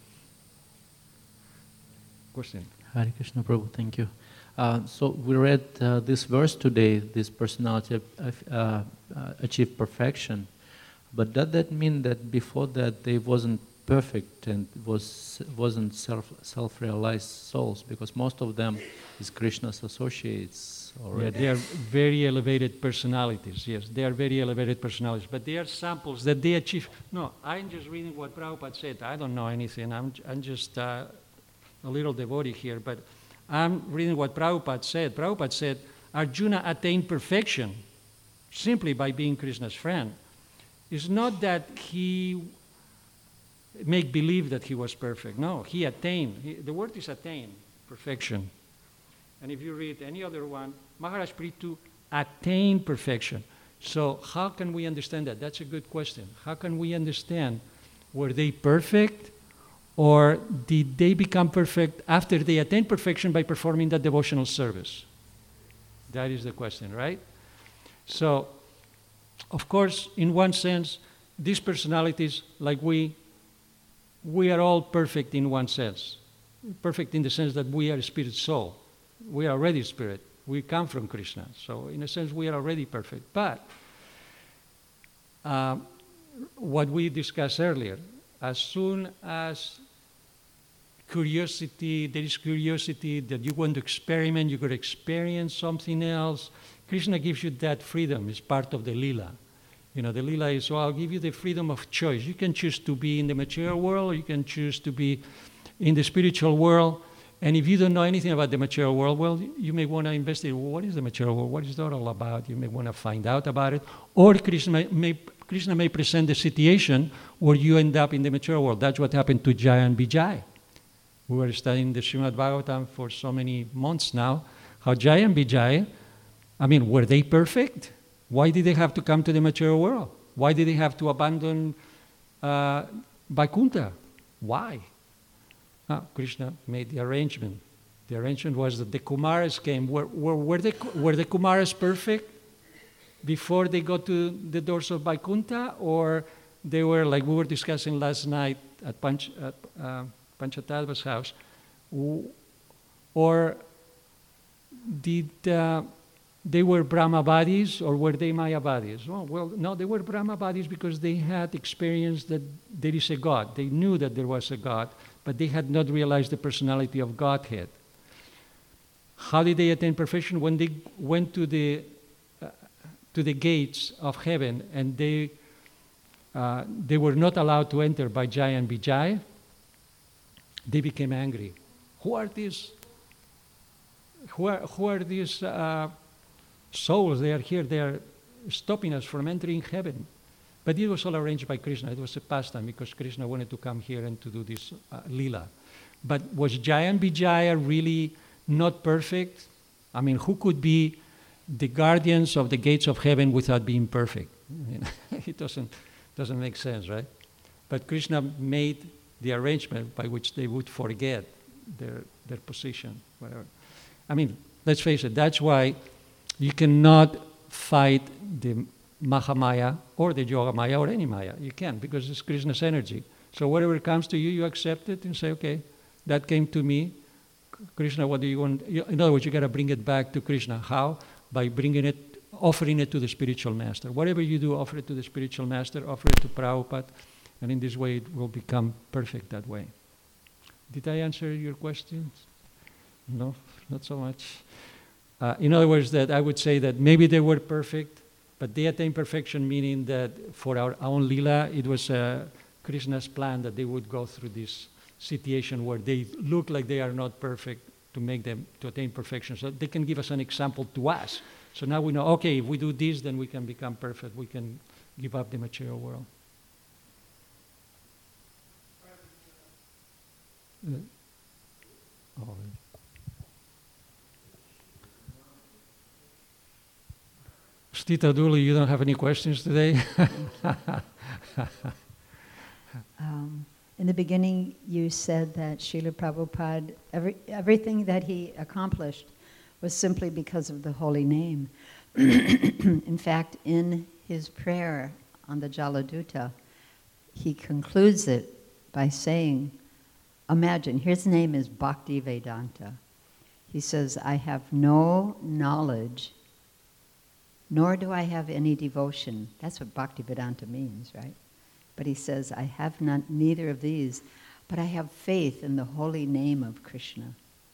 Question? Hare Krishna Prabhu, thank you. Uh, so we read uh, this verse today, this personality uh, uh, achieved perfection. But does that mean that before that they wasn't perfect and was wasn't self self-realized souls, because most of them is Krishna's associates already. Yeah, they are very elevated personalities. Yes, they are very elevated personalities, but they are samples that they achieve. No, I'm just reading what Prabhupada said. I don't know anything. I'm I'm just uh, a little devotee here, but I'm reading what Prabhupada said. Prabhupada said Arjuna attained perfection simply by being Krishna's friend. It's not that he make believe that he was perfect. No, he attained. He, the word is attain, perfection. And if you read any other one, Maharaj Prithu attained perfection. So how can we understand that? That's a good question. How can we understand, were they perfect, or did they become perfect after they attained perfection by performing that devotional service? That is the question, right? So, of course, in one sense, these personalities, like we, we are all perfect in one sense. Perfect in the sense that we are spirit soul. We are already spirit. We come from Krishna. So in a sense, we are already perfect. But uh, what we discussed earlier, as soon as curiosity, there is curiosity that you want to experiment, you could experience something else, Krishna gives you that freedom. It's part of the lila. You know, the lila is, well, I'll give you the freedom of choice. You can choose to be in the material world, or you can choose to be in the spiritual world. And if you don't know anything about the material world, well, you may want to investigate, well, what is the material world? What is that all about? You may want to find out about it. Or Krishna may, may, Krishna may present the situation where you end up in the material world. That's what happened to Jaya and Vijay. We were studying the Srimad Bhagavatam for so many months now, how Jaya and Vijay, I mean, were they perfect? Why did they have to come to the material world? Why did they have to abandon uh, Vaikuntha? Why? Ah, Krishna made the arrangement. The arrangement was that the Kumaras came. Were, were, were, the, were the Kumaras perfect before they got to the doors of Vaikuntha? Or they were, like we were discussing last night at, Panch, at uh, Panchatattva's house, or did... Uh, they were Brahmavadis, or were they Mayavadis? Oh, well, no, they were Brahmavadis because they had experienced that there is a God. They knew that there was a God, but they had not realized the personality of Godhead. How did they attain perfection? When they went to the, uh, to the gates of heaven, and they, uh, they were not allowed to enter by Jaya and Vijay, they became angry. Who are these? Who are, who are these... Uh, souls, they are here, they are stopping us from entering heaven. But it was all arranged by Krishna. It was a pastime because Krishna wanted to come here and to do this uh, lila. But was Jaya and Vijaya really not perfect? I mean, who could be the guardians of the gates of heaven without being perfect? You know, it doesn't, doesn't make sense, right? But Krishna made the arrangement by which they would forget their, their position, whatever. I mean, let's face it, that's why you cannot fight the Mahamaya or the Yoga Maya or any Maya. You can't, because it's Krishna's energy. So whatever comes to you, you accept it and say, okay, that came to me. Krishna, what do you want? In other words, you got to bring it back to Krishna. How? By bringing it, offering it to the spiritual master. Whatever you do, offer it to the spiritual master, offer it to Prabhupada, and in this way it will become perfect that way. Did I answer your questions? No, not so much. Uh, in other words, that I would say that maybe they were perfect, but they attained perfection, meaning that for our own lila, it was uh, Krishna's plan that they would go through this situation where they look like they are not perfect to make them, to attain perfection. So they can give us an example to us. So now we know, okay, if we do this, then we can become perfect. We can give up the material world. Uh, oh, Stita Dooley, you don't have any questions today? um, in the beginning, you said that Srila Prabhupada, every, everything that he accomplished was simply because of the holy name. In fact, in his prayer on the Jaladuta, he concludes it by saying, imagine, his name is Bhakti Vedanta. He says, I have no knowledge, nor do I have any devotion. That's what Bhaktivedanta means, right? But he says, I have not neither of these, but I have faith in the holy name of Krishna.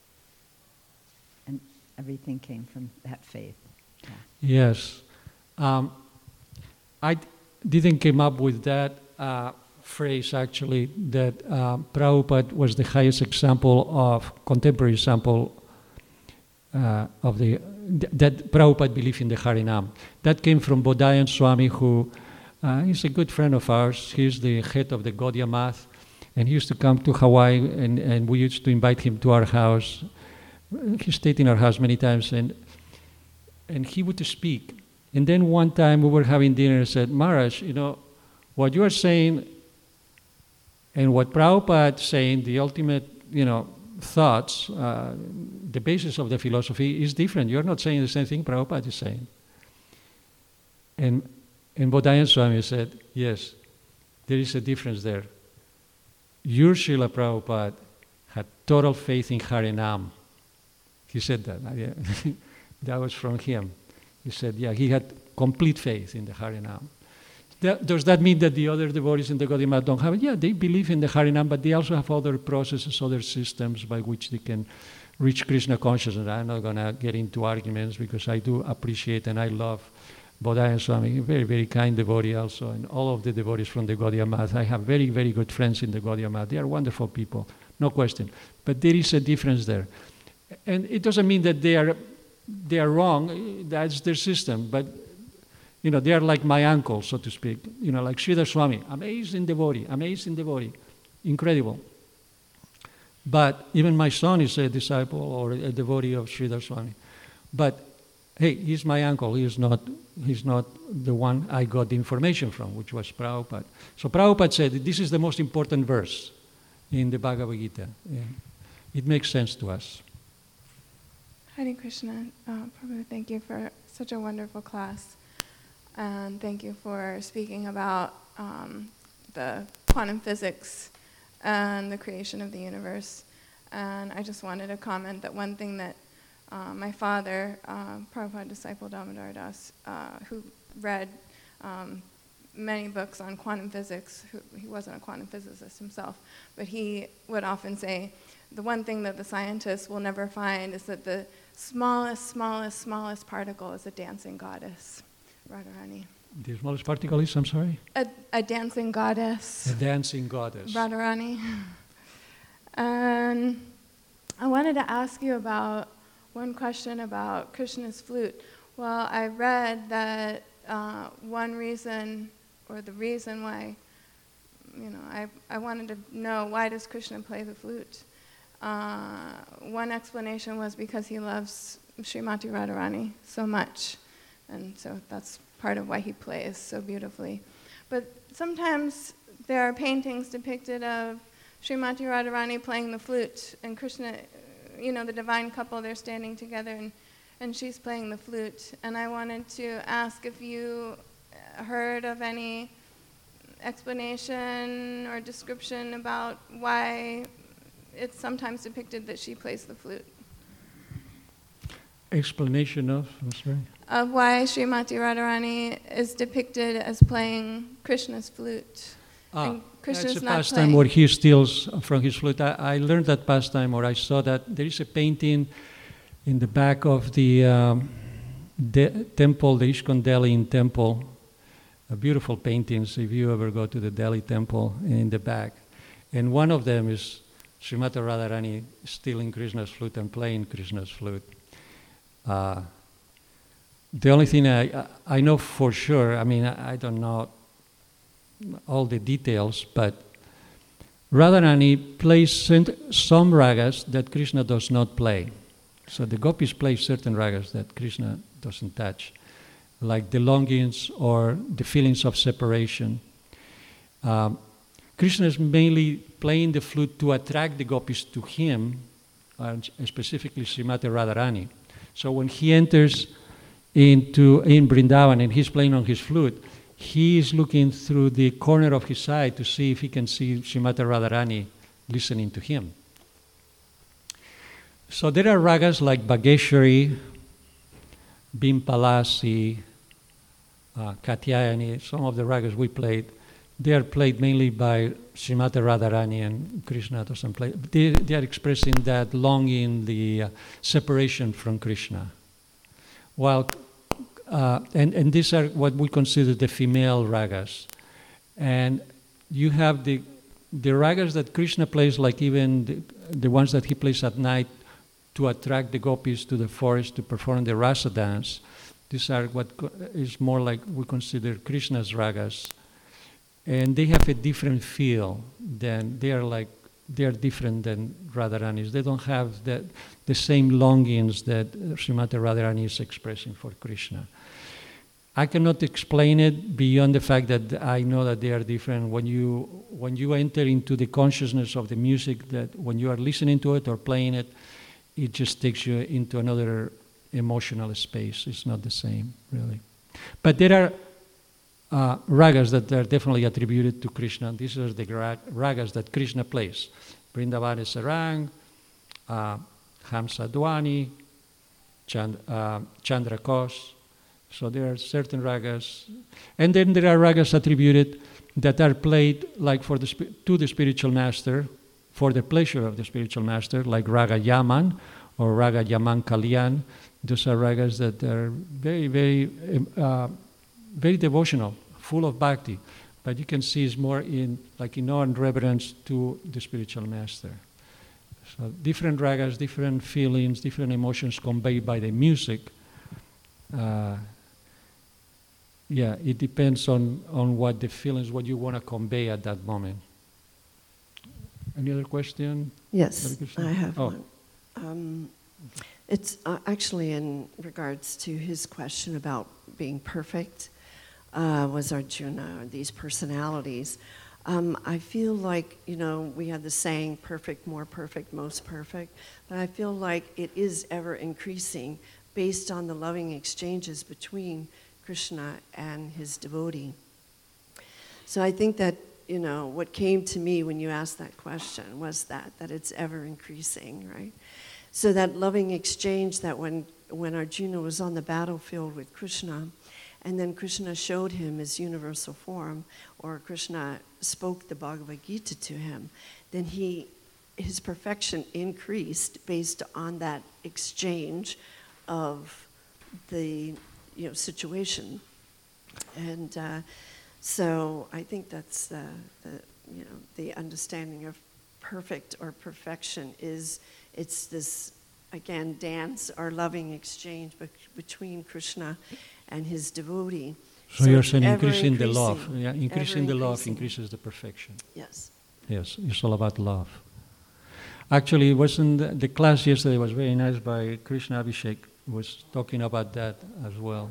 And everything came from that faith. Yeah. Yes. Um, I d- didn't come up with that uh, phrase, actually, that uh, Prabhupada was the highest example of, contemporary example uh, of the, th- that Prabhupada believed in the Harinam. That came from Bodhayan Swami, who uh, is a good friend of ours. He's the head of the Gaudiya Math, and he used to come to Hawaii, and, and we used to invite him to our house. He stayed in our house many times, and and he would speak. And then one time we were having dinner and said, Maharaj, you know, what you are saying and what Prabhupada is saying, the ultimate, you know, thoughts, uh, the basis of the philosophy is different. You're not saying the same thing Prabhupada is saying. And, and Bodhayan Swami said, yes, there is a difference there. Your Srila Prabhupada had total faith in Harinam. He said that. That was from him. He said, yeah, he had complete faith in the Harinam. That, does that mean that the other devotees in the Gaudiya Math don't have it? Yeah, they believe in the Harinam, but they also have other processes, other systems by which they can reach Krishna consciousness. I'm not going to get into arguments because I do appreciate and I love Bodhayan Swami, a very, very kind devotee also, and all of the devotees from the Gaudiya Math. I have very, very good friends in the Gaudiya Math. They are wonderful people, no question. But there is a difference there. And it doesn't mean that they are they are wrong, that's their system, but you know, they are like my uncle, so to speak, you know, like Sridhar Swami, amazing devotee, amazing devotee, incredible. But even my son is a disciple or a devotee of Sridhar Swami. But hey, he's my uncle, he's not, he's not the one I got the information from, which was Prabhupada. So Prabhupada said, this is the most important verse in the Bhagavad Gita. Yeah. It makes sense to us. Hare Krishna. Uh, Prabhu, thank you for such a wonderful class. And thank you for speaking about um, the quantum physics and the creation of the universe. And I just wanted to comment that one thing that uh, my father, uh, Prabhupada disciple Damodar Das, uh, who read um, many books on quantum physics, who, he wasn't a quantum physicist himself, but he would often say, the one thing that the scientists will never find is that the smallest, smallest, smallest particle is a dancing goddess, Radharani. The smallest particle is, I'm sorry? A, a dancing goddess. A dancing goddess. Radharani. And I wanted to ask you about one question about Krishna's flute. Well, I read that uh, one reason, or the reason why, you know, I, I wanted to know, why does Krishna play the flute? Uh, one explanation was because he loves Srimati Radharani so much, and so that's part of why he plays so beautifully. But sometimes there are paintings depicted of Srimati Radharani playing the flute, and Krishna, you know, the divine couple, they're standing together, and, and she's playing the flute. And I wanted to ask if you heard of any explanation or description about why it's sometimes depicted that she plays the flute. Explanation of, I'm sorry? Of why Srimati Radharani is depicted as playing Krishna's flute. Ah, and Krishna's that's a not pastime playing. where he steals from his flute. I, I learned that pastime, or I saw that. There is a painting in the back of the um, de- temple, the Iskon Delhi temple. A beautiful paintings, if you ever go to the Delhi temple, in the back. And one of them is Srimati Radharani stealing Krishna's flute and playing Krishna's flute. Uh, the only thing I, I know for sure, I mean, I, I don't know all the details, but Radharani plays some ragas that Krishna does not play. So the gopis play certain ragas that Krishna doesn't touch, like the longings or the feelings of separation. Um, Krishna is mainly playing the flute to attract the gopis to him, and specifically Srimati Radharani. So when he enters into in Vrindavan and he's playing on his flute, he is looking through the corner of his eye to see if he can see Srimati Radharani listening to him. So there are ragas like Bhageshwari, Bimpalasi, uh, Katyayani, some of the ragas we played, they are played mainly by Srimati Radharani, and Krishna doesn't play. They, they are expressing that longing, the uh, separation from Krishna. While, uh, and, and these are what we consider the female ragas. And you have the, the ragas that Krishna plays, like even the, the ones that he plays at night to attract the gopis to the forest to perform the rasa dance. These are what co- is more like we consider Krishna's ragas. And they have a different feel than, they are like, they are different than Radharani's. They don't have the, the same longings that Srimati Radharani is expressing for Krishna. I cannot explain it beyond the fact that I know that they are different. When you, when you enter into the consciousness of the music, that when you are listening to it or playing it, it just takes you into another emotional space. It's not the same, really. But there are Uh, ragas that are definitely attributed to Krishna. These are the gra- ragas that Krishna plays. Vrindavana Sarang, uh, Hamsa Dwani, Chand- uh, Chandra Kos. So there are certain ragas. And then there are ragas attributed that are played like for the sp- to the spiritual master, for the pleasure of the spiritual master, like Raga Yaman or Raga Yaman Kalyan. Those are ragas that are very, very, uh, very devotional, full of bhakti, but you can see it's more in like in awe and reverence to the spiritual master. So different ragas, different feelings, different emotions conveyed by the music. Uh, yeah, it depends on, on what the feelings, what you want to convey at that moment. Any other question? Yes, I have oh. one. Um, it's uh, actually in regards to his question about being perfect. Uh, was Arjuna, these personalities. Um, I feel like, you know, we have the saying, perfect, more perfect, most perfect, but I feel like it is ever increasing based on the loving exchanges between Krishna and his devotee. So I think that, you know, what came to me when you asked that question was that, that it's ever increasing, right? So that loving exchange that when, when Arjuna was on the battlefield with Krishna, and then Krishna showed him his universal form, or Krishna spoke the Bhagavad Gita to him, then he, his perfection increased based on that exchange of the, you know, situation. And uh, so I think that's the, the, you know, the understanding of perfect or perfection is, it's this, again, dance or loving exchange be- between Krishna and his devotee. So, So you're it's saying ever increasing the increasing, love. Yeah, increasing ever the love increasing. increases the perfection. Yes. Yes, it's all about love. Actually, it wasn't the, the class yesterday was very nice by Krishna Abhishek, was talking about that as well.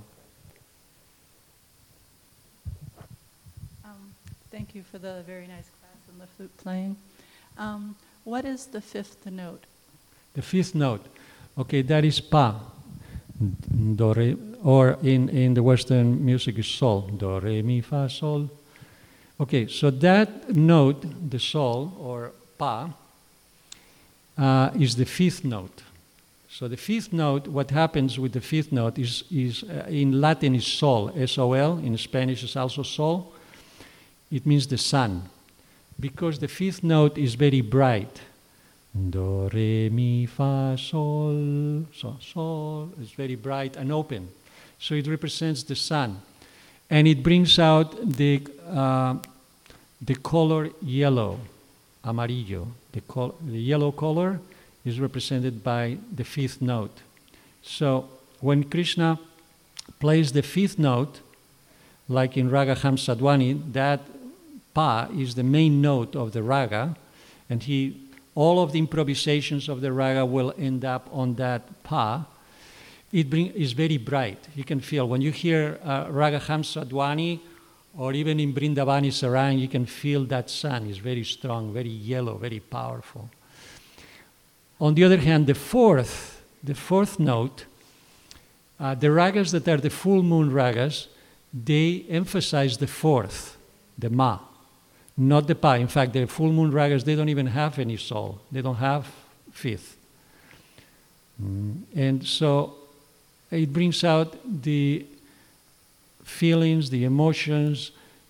Um, thank you for the very nice class and the flute playing. Um, what is the fifth note? The fifth note, okay, that is Pa. Do, re, or in, in the Western music is Sol. Do, Re, Mi, Fa, Sol. Okay, so that note, the Sol, or Pa, uh, is the fifth note. So the fifth note, what happens with the fifth note is, is uh, in Latin is Sol, S O L, in Spanish is also Sol. It means the sun. Because the fifth note is very bright. Do, re, mi, fa, sol, so, sol. It's very bright and open. So it represents the sun. And it brings out the, uh, the color yellow, amarillo. The, col- the yellow color is represented by the fifth note. So when Krishna plays the fifth note, like in Raga Hamsadwani, that Pa is the main note of the raga, and he all of the improvisations of the raga will end up on that Pa. It bring, is very bright. You can feel, when you hear uh, Raga Hamsadwani, or even in Vrindavani Sarang, you can feel that sun is very strong, very yellow, very powerful. On the other hand, the fourth, the fourth note, uh, the ragas that are the full moon ragas, they emphasize the fourth, the Ma. Not the Pa. In fact, the full moon ragas, they don't even have any Sol. They don't have fifth. Mm. And so it brings out the feelings, the emotions,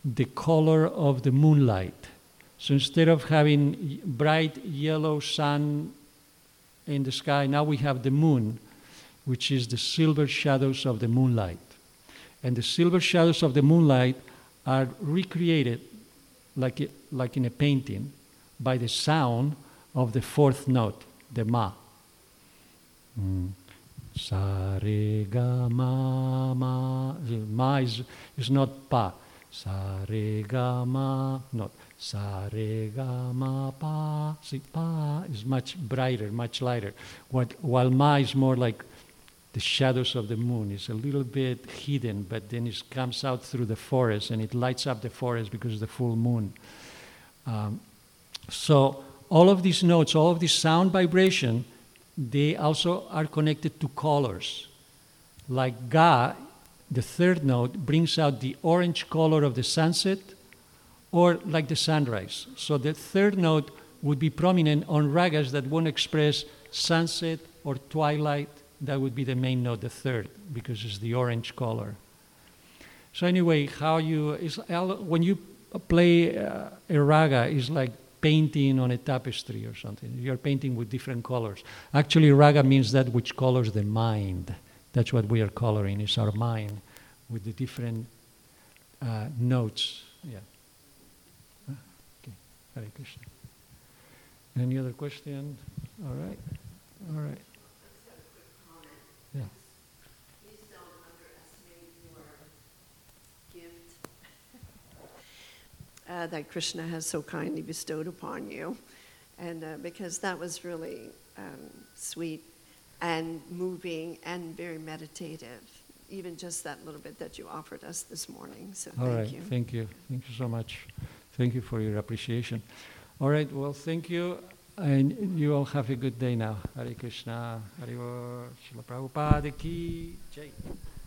the color of the moonlight. So instead of having y- bright yellow sun in the sky, now we have the moon, which is the silver shadows of the moonlight. And the silver shadows of the moonlight are recreated like, it, like in a painting by the sound of the fourth note, the ma. Mm. Sa, re, ga, ma, ma. Ma is, is not pa. Sa, re, ga, ma. No. Sa, re, ga, ma, pa. See, pa is much brighter, much lighter. What, while ma is more like the shadows of the moon. It's a little bit hidden, but then it comes out through the forest and it lights up the forest because of the full moon. Um, so all of these notes, all of this sound vibration, they also are connected to colors. Like ga, the third note, brings out the orange color of the sunset, or like the sunrise. So the third note would be prominent on ragas that won't express sunset or twilight. That would be the main note, the third, because it's the orange color. So anyway, how you, is, when you play uh, a raga, it's like painting on a tapestry or something. You're painting with different colors. Actually, raga means that which colors the mind. That's what we are coloring, is our mind, with the different uh, notes. Yeah. Uh, okay. Hare Krishna. Any other question? All right. All right. Yeah. Please don't underestimate your gift uh, that Krishna has so kindly bestowed upon you. And uh, because that was really um, sweet and moving and very meditative, even just that little bit that you offered us this morning. So All thank right. you. Thank you. Thank you so much. Thank you for your appreciation. All right. Well, thank you. And you all have a good day now. Hare Krishna. Hare Krishna. Srila Prabhupada ki Jai.